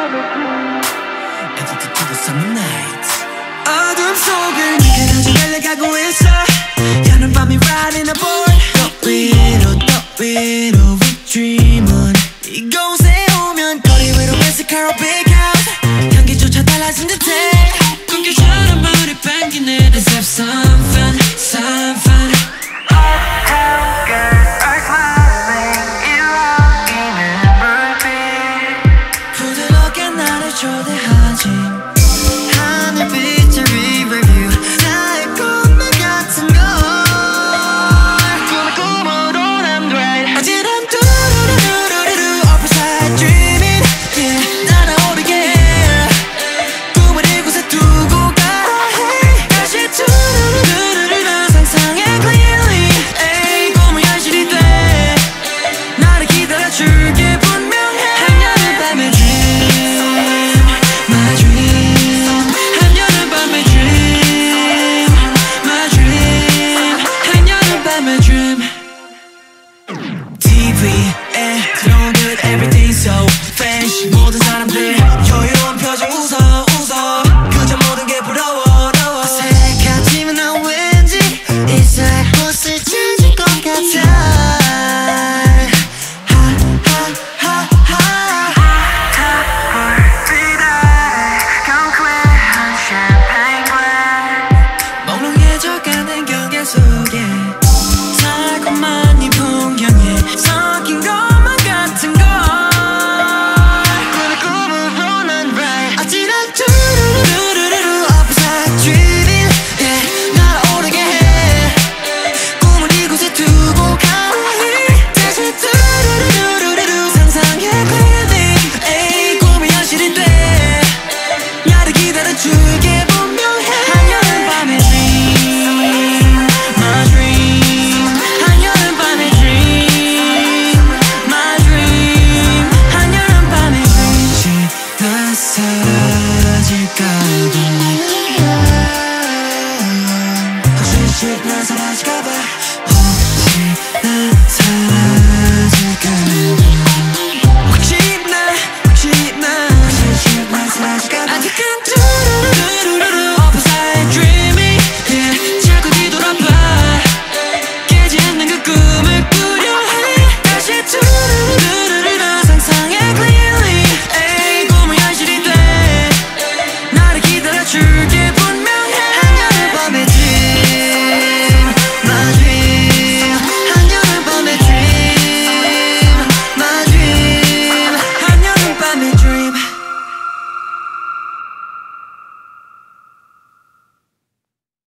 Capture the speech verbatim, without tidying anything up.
Addicted to the summer nights. 어둠 속을 미끄러져 달려가고 있어. 여는 밤이 riding a board. 더 위로 더 위로 we dream on. 이곳에 오면 거리 위로 Mexico big house. 향기조차 달라진 듯해. 꿈결처럼 물이 뺑기네. Let's have some fun, some fun. Uptown girls are smiling. 이루어지는 불빛 부드럽게 나를 초대하지. 하늘빛의 riverview. 나의 꿈만 같은 걸 꿈을 꿈으로 난 great. 어지러운 두루루루루루 overside dreaming. Yeah, 날아오르게 해. 꿈을 이곳에 두고 가. Hey, 다시 두루루루루루 상상해 clearly. Ay, 꿈은 현실이 돼. 나를 기다려줄게 분명해. 한여름 밤의 dream, my dream. 한여름 밤의 dream, my dream. 한여름 밤의 dream. 티비